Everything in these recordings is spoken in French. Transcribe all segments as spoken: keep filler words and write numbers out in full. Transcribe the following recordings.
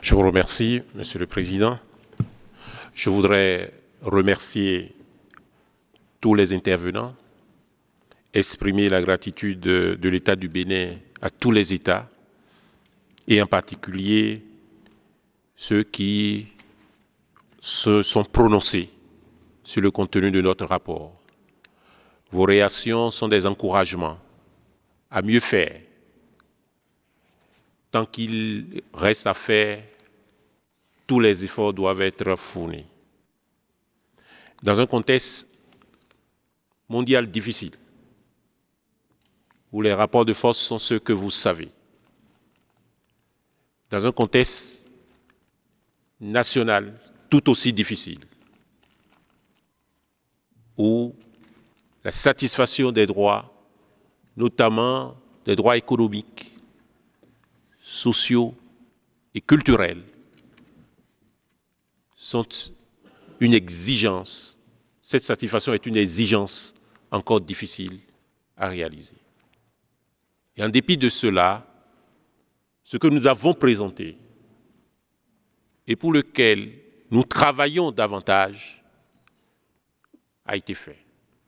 Je vous remercie, Monsieur le Président. Je voudrais remercier tous les intervenants, exprimer la gratitude de, de l'État du Bénin à tous les États, et en particulier ceux qui se sont prononcés sur le contenu de notre rapport. Vos réactions sont des encouragements à mieux faire. Tant qu'il reste à faire, tous les efforts doivent être fournis. Dans un contexte mondial difficile, où les rapports de force sont ceux que vous savez, dans un contexte national tout aussi difficile, où la satisfaction des droits, notamment des droits économiques, sociaux et culturels, sont une exigence. Cette satisfaction est une exigence encore difficile à réaliser. Et en dépit de cela, ce que nous avons présenté et pour lequel nous travaillons davantage a été fait.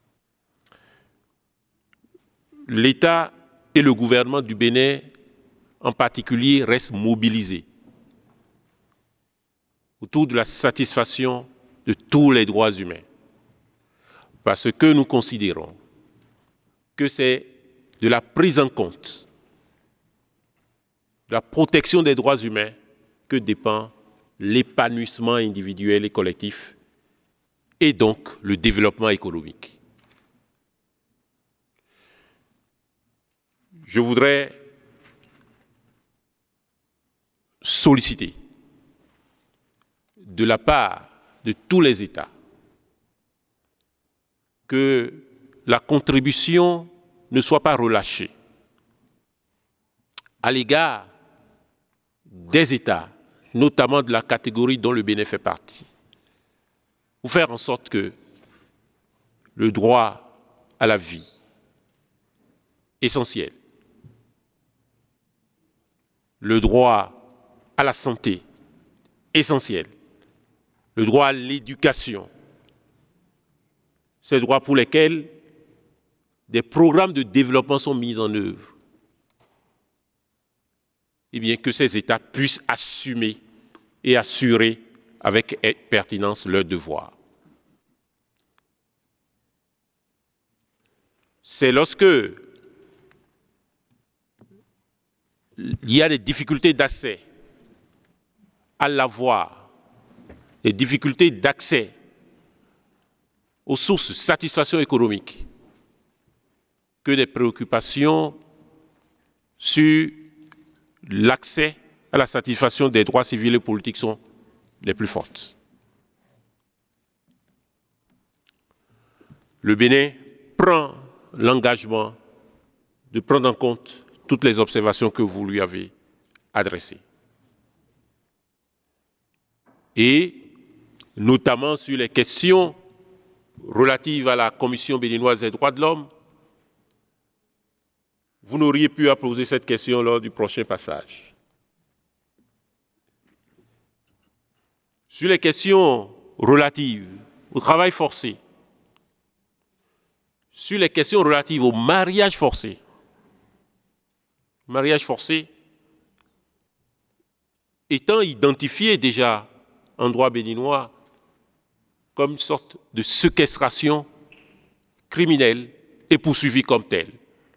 L'État et le gouvernement du Bénin en particulier restent mobilisés autour de la satisfaction de tous les droits humains, parce que nous considérons que c'est de la prise en compte, de la protection des droits humains que dépend l'épanouissement individuel et collectif et donc le développement économique. Je voudrais solliciter de la part de tous les États que la contribution ne soit pas relâchée à l'égard des États, notamment de la catégorie dont le Bénin fait partie, pour faire en sorte que le droit à la vie, essentiel, le droit à la santé, essentiel, le droit à l'éducation, ces droits pour lesquels des programmes de développement sont mis en œuvre, et bien que ces États puissent assumer et assurer avec pertinence leurs devoirs. C'est lorsque il y a des difficultés d'accès à l'avoir, des difficultés d'accès aux sources de satisfaction économique, que des préoccupations sur l'accès à la satisfaction des droits civils et politiques sont les plus fortes. Le Bénin prend l'engagement de prendre en compte toutes les observations que vous lui avez adressées. Et notamment sur les questions relatives à la Commission béninoise des droits de l'homme, vous n'auriez pu poser cette question lors du prochain passage. Sur les questions relatives au travail forcé, sur les questions relatives au mariage forcé, mariage forcé étant identifié déjà en droit béninois comme une sorte de séquestration criminelle et poursuivie comme telle.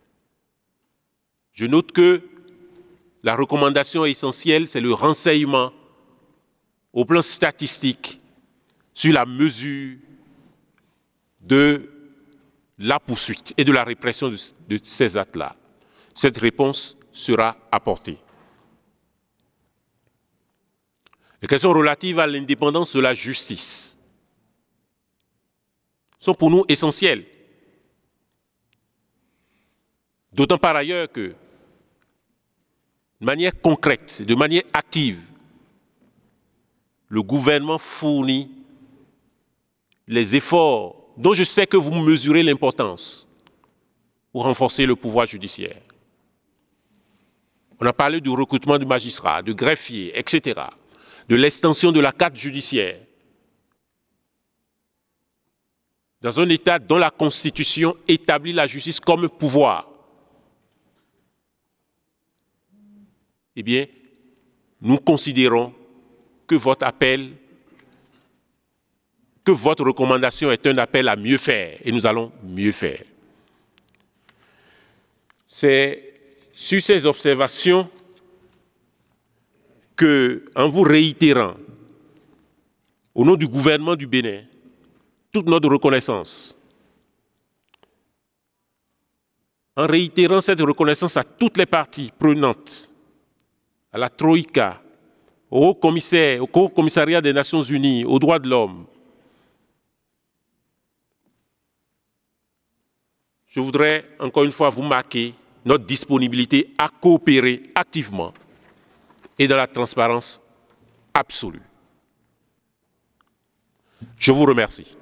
Je note que la recommandation essentielle, c'est le renseignement au plan statistique sur la mesure de la poursuite et de la répression de, de ces actes-là. Cette réponse sera apportée. Les questions relatives à l'indépendance de la justice sont pour nous essentielles. D'autant par ailleurs que, de manière concrète, de manière active, le gouvernement fournit les efforts dont je sais que vous mesurez l'importance pour renforcer le pouvoir judiciaire. On a parlé du recrutement de magistrats, de greffiers, et cetera. de l'extension de la carte judiciaire dans un État dont la Constitution établit la justice comme pouvoir, eh bien, nous considérons que votre appel, que votre recommandation est un appel à mieux faire, et nous allons mieux faire. C'est sur ces observations que, en vous réitérant, au nom du gouvernement du Bénin, toute notre reconnaissance, en réitérant cette reconnaissance à toutes les parties prenantes, à la Troïka, au Haut Commissaire, au Haut Commissariat des Nations Unies, aux droits de l'homme, je voudrais encore une fois vous marquer notre disponibilité à coopérer activement et dans la transparence absolue. Je vous remercie.